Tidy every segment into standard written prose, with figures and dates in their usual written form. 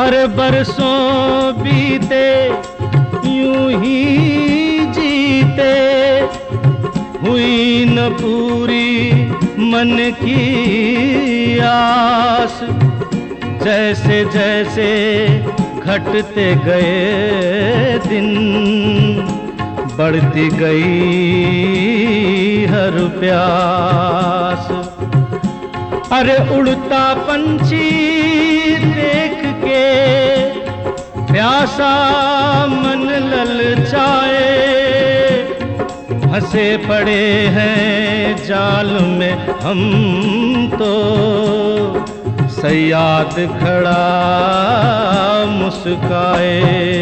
अरे बरसों बीते यूं ही जीते, हुई न पूरी मन की आस। जैसे जैसे घटते गए दिन, बढ़ती गई हर प्यास। अरे उड़ता पंछी देख के प्यासा मन ललचाए, फंसे पड़े हैं जाल में हम तो, सयाद खड़ा मुस्काए।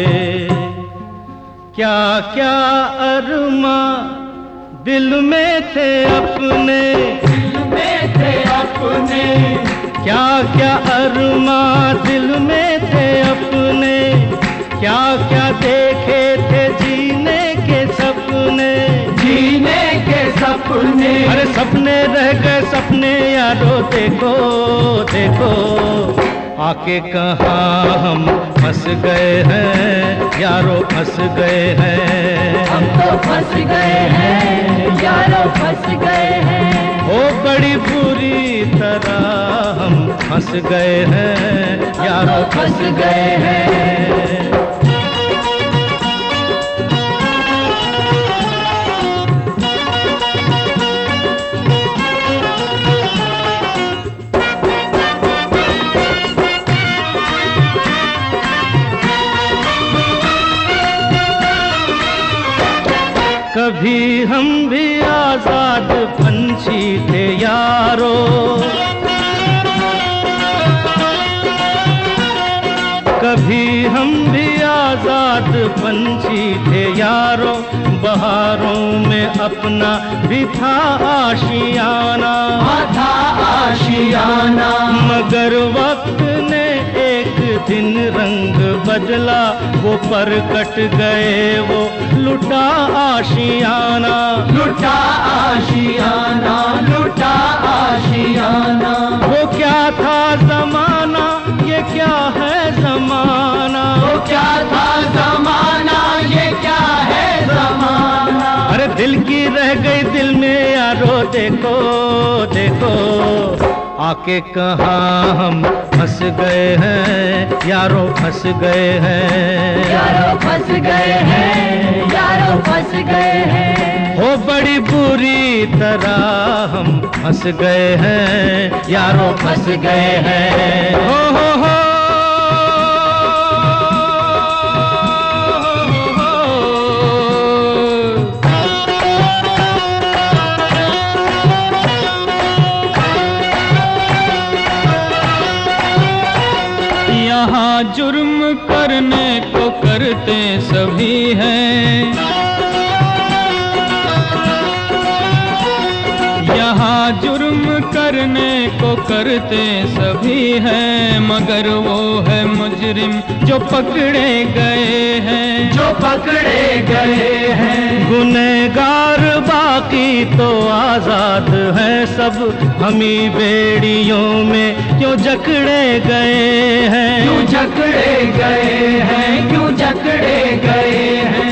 क्या क्या अरमा दिल में थे अपने, दिल में थे अपने, क्या क्या अरमा दिल में थे अपने, क्या क्या देखे थे जीने के सपने, जीने के सपने। अरे सपने रह गए सपने यारो, देखो देखो आके कहाँ हम फंस गए हैं यारो, फंस गए हैं हम तो फंस गए हैं यारो, फंस गए हैं। ओ बड़ी बुरी तरह हम फंस गए हैं यारो, फंस गए हैं। कभी हम भी आजाद पंछी थे यारो, कभी हम भी आजाद पंछी थे यारो। बहारों में अपना भी था आशियाना, था आशियाना। मगर वक्त ने एक दिन रंग बदला, वो पर कट गए वो लुटा आशियाना, लुटा आशियाना, लुटा आशियाना। वो क्या था जमाना, ये क्या है जमाना, वो क्या था जमाना, ये क्या है जमाना। अरे दिल की रह गई दिल में यारो, देखो देखो आके कहाँ हम फंस गए हैं यारो, फंस गए हैं यारो, फंस गए हैं यारो, फंस गए हैं। हो बड़ी बुरी तरह हम फंस गए हैं यारो, फंस गए हैं। हो यहाँ जुर्म करने को करते सभी हैं, यहाँ जुर्म करने को करते सभी हैं, मगर वो है मुजरिम जो पकड़े गए हैं, जो पकड़े गए हैं। गुनहगार बाकी तो आजाद हैं सब, हमी बेड़ियों में क्यों जकड़े गए हैं, क्यों जकड़े गए हैं, क्यों जकड़े गए हैं।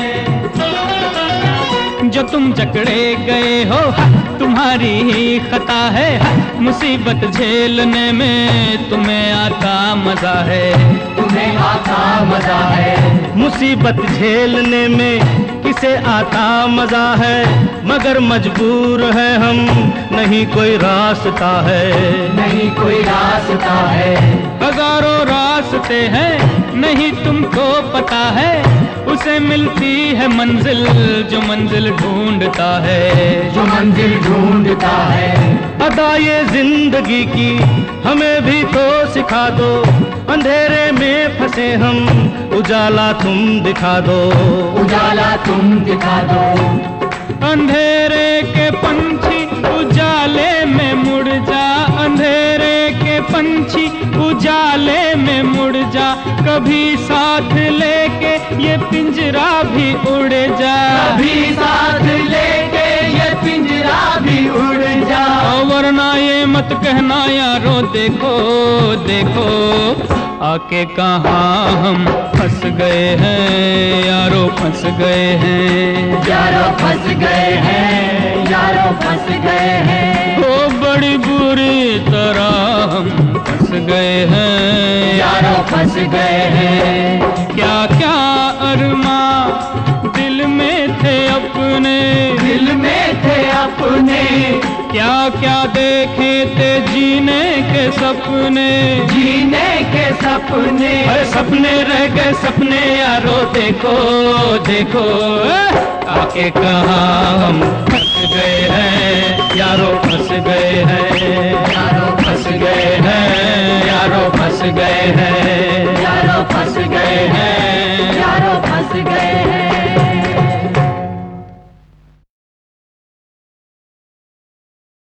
जो तुम जकड़े गए हो तुम्हारी ही खता है, मुसीबत झेलने में तुम्हें आता मजा है, तुम्हें आता मजा है। मुसीबत झेलने में किसे आता मजा है, मगर मजबूर है हम, नहीं कोई रास्ता है, नहीं कोई रास्ता है। हजारों रास्ते हैं नहीं तुमको पता है, उसे मिलती है मंजिल जो मंजिल ढूंढता है, जो मंजिल ढूंढता है। अदा ये जिंदगी की हमें भी तो सिखा दो, अंधेरे में फंसे हम उजाला तुम दिखा दो, उजाला तुम दिखा दो। अंधेरे के पंछी उजाले में मुड़ जा, अंधेरे के पंछी उजाले में मुड़ जा, कभी साथ लेके ये पिंजरा भी उड़ जा, कभी साथ लेके ये पिंजरा भी उड़ जा। वरना ये मत कहना यारो देखो देखो, आके कहाँ हम फंस गए हैं यारो, फंस गए हैं यारो, फंस गए हैं यारो, फंस गए हैं। ओ बड़ी बुरी तरह हम फंस गए हैं यारो, फंस गए हैं। क्या क्या अरमा दिल में थे अपने, दिल में थे अपने, क्या क्या देखे थे जीने के सपने, जीने के सपने, अरे सपने रह गए सपने यारो देखो देखो, आके कहाँ हम फंस गए हैं यारो, फंस गए हैं यारो, फंस गए हैं यारो, फंस गए हैं यारो, फंस गए हैं यारो, फंस गए हैं।